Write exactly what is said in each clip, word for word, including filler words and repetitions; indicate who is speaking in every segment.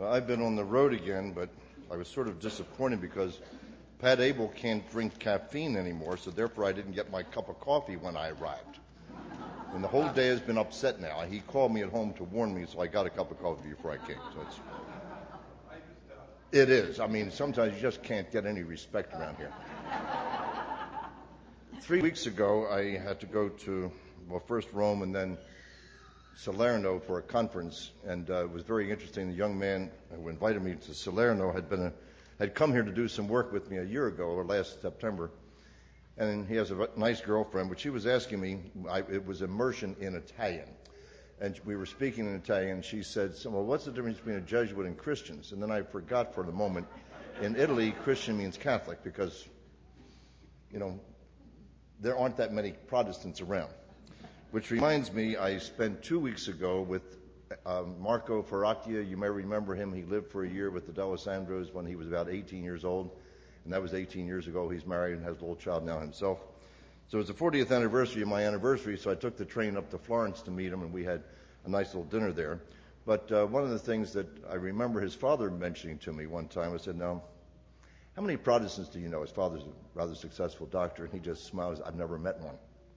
Speaker 1: Well, I've been on the road again, but I was sort of disappointed because Pat Abel can't drink caffeine anymore, so therefore I didn't get my cup of coffee when I arrived. And the whole day has been upset now. He called me at home to warn me, so I got a cup of coffee before I came. So it's, it is. I mean, sometimes you just can't get any respect around here. Three weeks ago, I had to go to, well, first Rome and then Salerno for a conference, and uh, it was very interesting. The young man who invited me to Salerno had been a, had come here to do some work with me a year ago, or last September, and he has a nice girlfriend, but she was asking me, I, it was immersion in Italian, and we were speaking in Italian, and she said, so, well, what's the difference between a Jesuit and Christians? And then I forgot for the moment, in Italy, Christian means Catholic, because, you know, there aren't that many Protestants around. Which reminds me, I spent two weeks ago with um, Marco Ferracchia. You may remember him. He lived for a year with the D'Alessandros when he was about eighteen years old. And that was eighteen years ago. He's married and has a little child now himself. So it was the fortieth anniversary of my anniversary, so I took the train up to Florence to meet him, and we had a nice little dinner there. But uh, one of the things that I remember his father mentioning to me one time, I said, now, how many Protestants do you know? His father's a rather successful doctor, and he just smiles, I've never met one.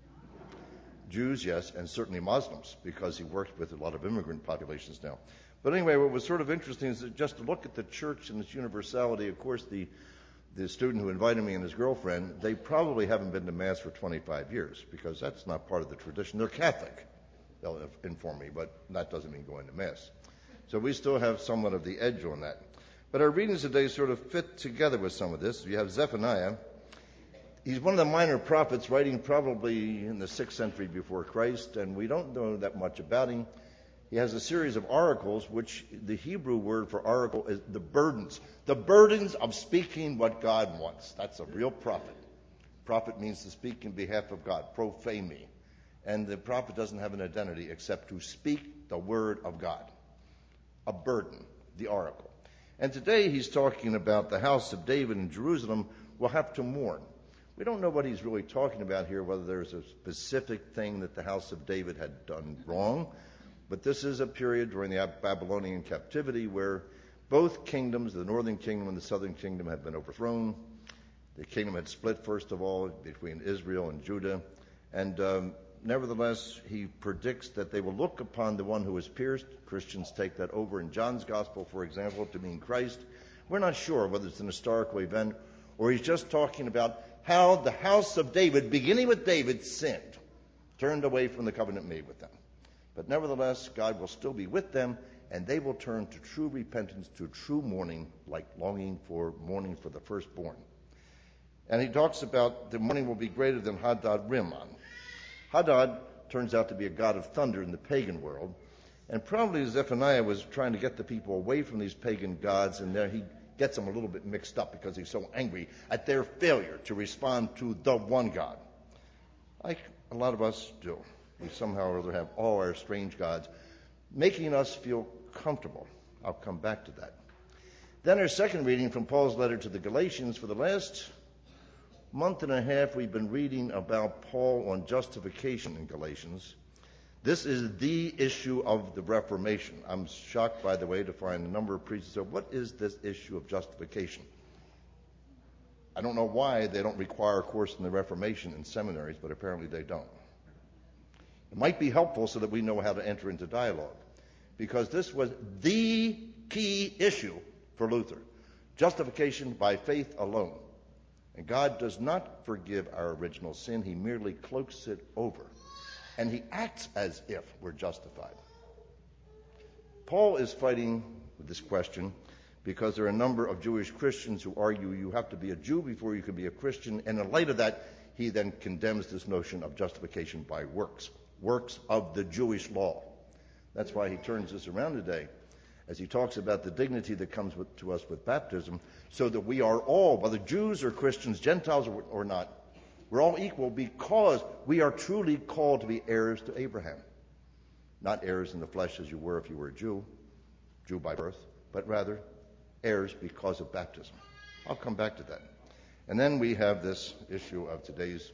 Speaker 1: Jews, yes, and certainly Muslims, because he worked with a lot of immigrant populations now. But anyway, what was sort of interesting is that just to look at the church and its universality. Of course, the the student who invited me and his girlfriend, they probably haven't been to Mass for twenty-five years, because that's not part of the tradition. They're Catholic, they'll inform me, but that doesn't mean going to Mass. So we still have somewhat of the edge on that. But our readings today sort of fit together with some of this. You have Zephaniah. He's one of the minor prophets, writing probably in the sixth century before Christ, and we don't know that much about him. He has a series of oracles, which the Hebrew word for oracle is the burdens. The burdens of speaking what God wants. That's a real prophet. Prophet means to speak in behalf of God, prophemi. And the prophet doesn't have an identity except to speak the word of God. A burden, the oracle. And today he's talking about the house of David in Jerusalem will have to mourn. We don't know what he's really talking about here, whether there's a specific thing that the house of David had done wrong. But this is a period during the Babylonian captivity where both kingdoms, the northern kingdom and the southern kingdom, had been overthrown. The kingdom had split, first of all, between Israel and Judah. And um, nevertheless, he predicts that they will look upon the one who is pierced. Christians take that over in John's gospel, for example, to mean Christ. We're not sure whether it's an historical event or he's just talking about how the house of David, beginning with David, sinned, turned away from the covenant made with them. But nevertheless, God will still be with them, and they will turn to true repentance, to true mourning, like longing for mourning for the firstborn. And he talks about the mourning will be greater than Hadad Rimmon. Hadad turns out to be a god of thunder in the pagan world, and probably Zephaniah was trying to get the people away from these pagan gods, and there he gets them a little bit mixed up because he's so angry at their failure to respond to the one God. Like a lot of us do. We somehow or other have all our strange gods, making us feel comfortable. I'll come back to that. Then our second reading from Paul's letter to the Galatians. For the last month and a half, we've been reading about Paul on justification in Galatians. This is the issue of the Reformation. I'm shocked, by the way, to find a number of preachers say, what is this issue of justification? I don't know why they don't require a course in the Reformation in seminaries, but apparently they don't. It might be helpful so that we know how to enter into dialogue, because this was the key issue for Luther. Justification by faith alone. And God does not forgive our original sin. He merely cloaks it over. And he acts as if we're justified. Paul is fighting with this question because there are a number of Jewish Christians who argue you have to be a Jew before you can be a Christian. And in light of that, he then condemns this notion of justification by works, works of the Jewish law. That's why he turns this around today as he talks about the dignity that comes with, to us with baptism, so that we are all, whether Jews or Christians, Gentiles or, or not, we're all equal because we are truly called to be heirs to Abraham. Not heirs in the flesh as you were if you were a Jew, Jew by birth, but rather heirs because of baptism. I'll come back to that. And then we have this issue of today's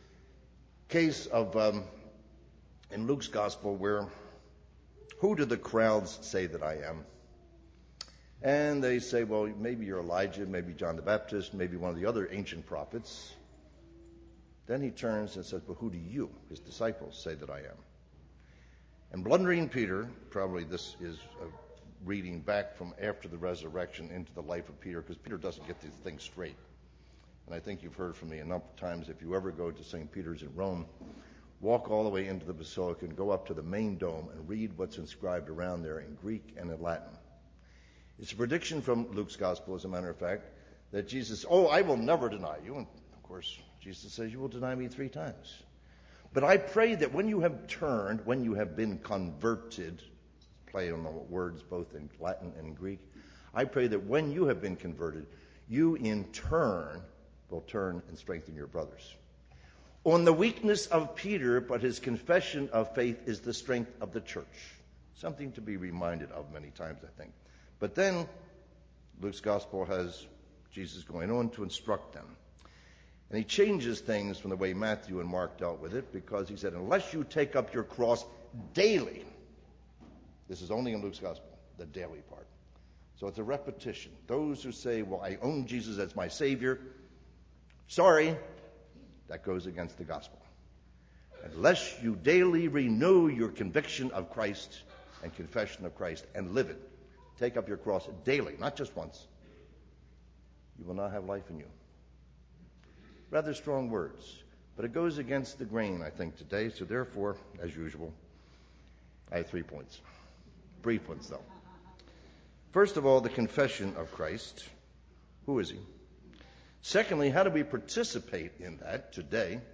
Speaker 1: case of, um, in Luke's gospel, where who do the crowds say that I am? And they say, well, maybe you're Elijah, maybe John the Baptist, maybe one of the other ancient prophets. Then he turns and says, but who do you, his disciples, say that I am? And blundering Peter, probably this is a reading back from after the resurrection into the life of Peter, because Peter doesn't get these things straight. And I think you've heard from me enough times, if you ever go to Saint Peter's in Rome, walk all the way into the basilica and go up to the main dome and read what's inscribed around there in Greek and in Latin. It's a prediction from Luke's gospel, as a matter of fact, that Jesus, oh, I will never deny you. And of course, Jesus says, you will deny me three times. But I pray that when you have turned, when you have been converted, play on the words both in Latin and Greek, I pray that when you have been converted, you in turn will turn and strengthen your brothers. On the weakness of Peter, but his confession of faith is the strength of the church. Something to be reminded of many times, I think. But then Luke's gospel has Jesus going on to instruct them. And he changes things from the way Matthew and Mark dealt with it, because he said, unless you take up your cross daily, this is only in Luke's gospel, the daily part. So it's a repetition. Those who say, well, I own Jesus as my Savior, sorry, that goes against the gospel. Unless you daily renew your conviction of Christ and confession of Christ and live it, take up your cross daily, not just once, you will not have life in you. Rather strong words, but it goes against the grain, I think, today. So therefore, as usual, I have three points. Brief ones, though. First of all, the confession of Christ. Who is he? Secondly, how do we participate in that today?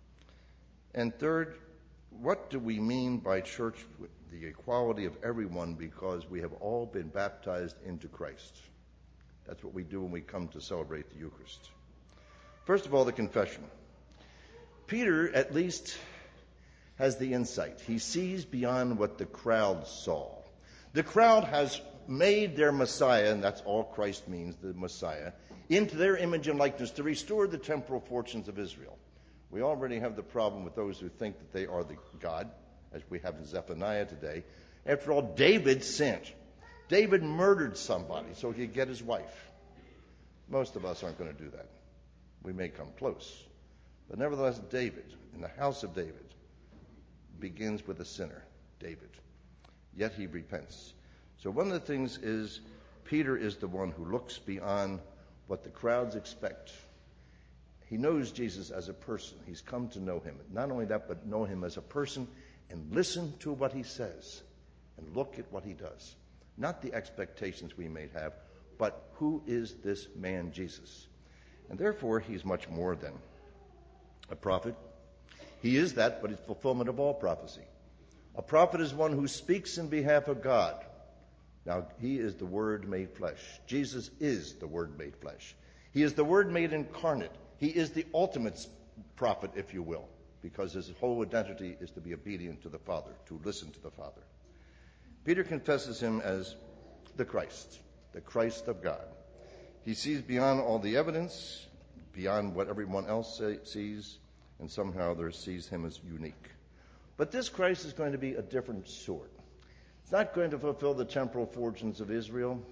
Speaker 1: And third, what do we mean by church, the equality of everyone, because we have all been baptized into Christ? That's what we do when we come to celebrate the Eucharist. First of all, the confession. Peter, at least, has the insight. He sees beyond what the crowd saw. The crowd has made their Messiah, and that's all Christ means, the Messiah, into their image and likeness to restore the temporal fortunes of Israel. We already have the problem with those who think that they are the God, as we have in Zephaniah today. After all, David sinned. David murdered somebody so he could get his wife. Most of us aren't going to do that. We may come close. But nevertheless, David, in the house of David, begins with a sinner, David. Yet he repents. So one of the things is, Peter is the one who looks beyond what the crowds expect. He knows Jesus as a person. He's come to know him. Not only that, but know him as a person and listen to what he says and look at what he does. Not the expectations we may have, but who is this man Jesus? And therefore, he's much more than a prophet. He is that, but it's fulfillment of all prophecy. A prophet is one who speaks in behalf of God. Now, he is the Word made flesh. Jesus is the Word made flesh. He is the Word made incarnate. He is the ultimate prophet, if you will, because his whole identity is to be obedient to the Father, to listen to the Father. Peter confesses him as the Christ, the Christ of God. He sees beyond all the evidence, beyond what everyone else say, sees, and somehow there sees him as unique. But this Christ is going to be a different sort. It's not going to fulfill the temporal fortunes of Israel.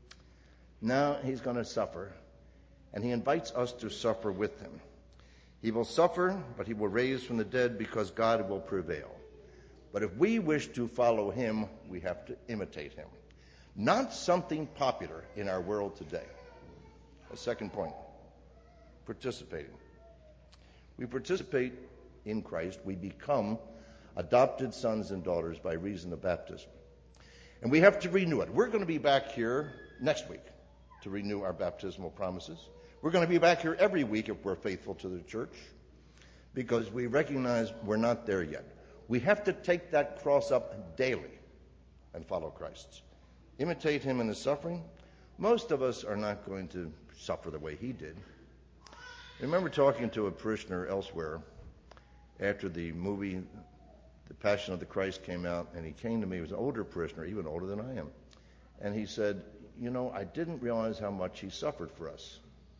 Speaker 1: No, he's going to suffer, and he invites us to suffer with him. He will suffer, but he will raise from the dead because God will prevail. But if we wish to follow him, we have to imitate him. Not something popular in our world today. A second point, participating. We participate in Christ. We become adopted sons and daughters by reason of baptism. And we have to renew it. We're going to be back here next week to renew our baptismal promises. We're going to be back here every week if we're faithful to the church, because we recognize we're not there yet. We have to take that cross up daily and follow Christ. Imitate him in his suffering. Most of us are not going to suffer the way he did. I remember talking to a parishioner elsewhere after the movie The Passion of the Christ came out, and he came to me. He was an older parishioner, even older than I am. And he said, you know, I didn't realize how much he suffered for us.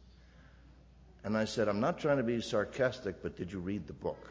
Speaker 1: And I said, I'm not trying to be sarcastic, but did you read the book?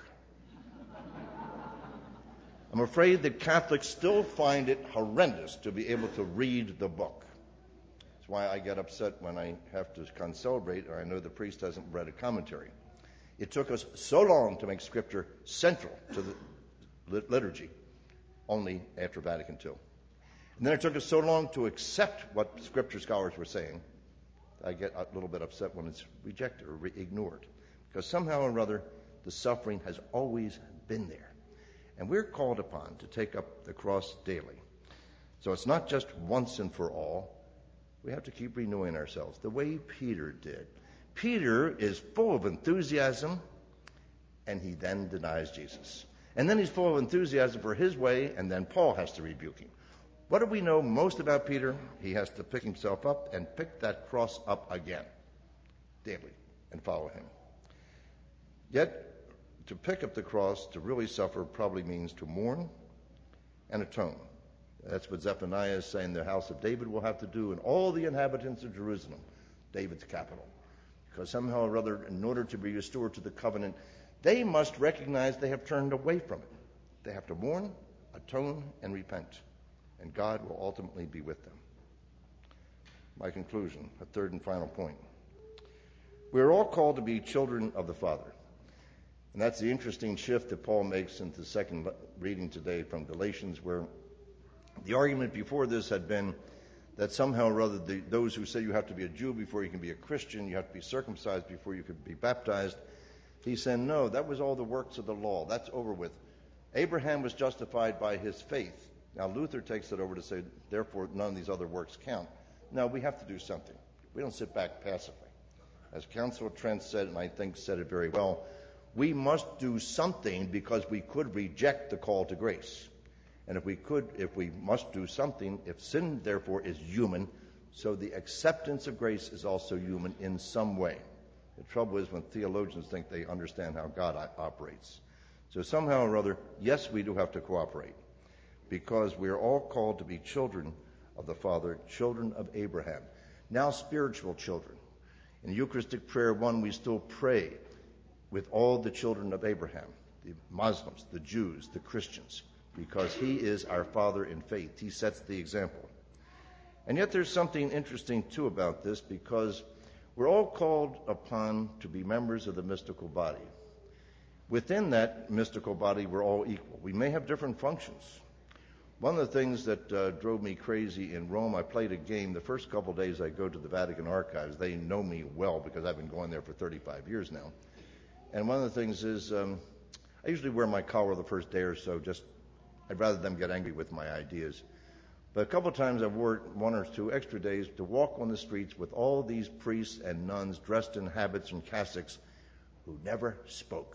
Speaker 1: I'm afraid that Catholics still find it horrendous to be able to read the book. That's why I get upset when I have to concelebrate or I know the priest hasn't read a commentary. It took us so long to make Scripture central to the liturgy, only after Vatican Two. And then it took us so long to accept what Scripture scholars were saying. I get a little bit upset when it's rejected or re- ignored. Because somehow or other, the suffering has always been there. And we're called upon to take up the cross daily. So it's not just once and for all. We have to keep renewing ourselves, the way Peter did. Peter is full of enthusiasm, and he then denies Jesus. And then he's full of enthusiasm for his way, and then Paul has to rebuke him. What do we know most about Peter? He has to pick himself up and pick that cross up again, daily, and follow him. Yet, to pick up the cross, to really suffer, probably means to mourn and atone. That's what Zephaniah is saying the house of David will have to do, and all the inhabitants of Jerusalem, David's capital. Because somehow or other, in order to be restored to the covenant, they must recognize they have turned away from it. They have to mourn, atone, and repent. And God will ultimately be with them. My conclusion, a third and final point. We are all called to be children of the Father. And that's the interesting shift that Paul makes into the second reading today from Galatians, where the argument before this had been that somehow or other the, those who say you have to be a Jew before you can be a Christian, you have to be circumcised before you can be baptized. He said, no, that was all the works of the law. That's over with. Abraham was justified by his faith. Now Luther takes it over to say, therefore, none of these other works count. No, we have to do something. We don't sit back passively. As Council of Trent said, and I think said it very well, we must do something because we could reject the call to grace. And if we could, if we must do something, if sin, therefore, is human, so the acceptance of grace is also human in some way. The trouble is when theologians think they understand how God operates. So somehow or other, yes, we do have to cooperate, because we are all called to be children of the Father, children of Abraham, now spiritual children. In Eucharistic prayer one, we still pray with all the children of Abraham, the Muslims, the Jews, the Christians, because he is our Father in faith. He sets the example. And yet there's something interesting, too, about this, because we're all called upon to be members of the mystical body. Within that mystical body, we're all equal. We may have different functions. One of the things that uh, drove me crazy in Rome, I played a game. The first couple of days I go to the Vatican archives. They know me well because I've been going there for thirty-five years now. And one of the things is um, I usually wear my collar the first day or so. Just I'd rather them get angry with my ideas. But a couple of times I wore one or two extra days to walk on the streets with all these priests and nuns dressed in habits and cassocks who never spoke.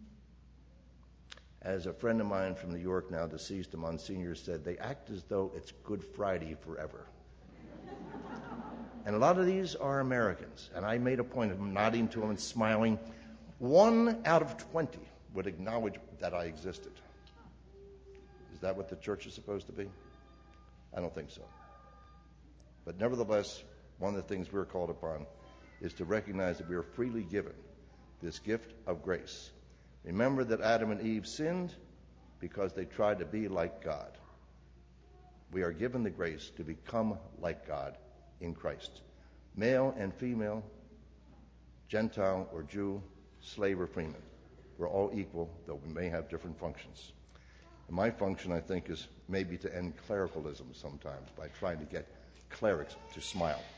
Speaker 1: As a friend of mine from New York, now deceased, a Monsignor, said, they act as though it's Good Friday forever. And a lot of these are Americans. And I made a point of nodding to them and smiling. One out of twenty would acknowledge that I existed. Is that what the church is supposed to be? I don't think so. But nevertheless, one of the things we're called upon is to recognize that we are freely given this gift of grace. Remember that Adam and Eve sinned because they tried to be like God. We are given the grace to become like God in Christ. Male and female, Gentile or Jew, slave or freeman. We're all equal, though we may have different functions. And my function, I think, is maybe to end clericalism sometimes by trying to get clerics to smile.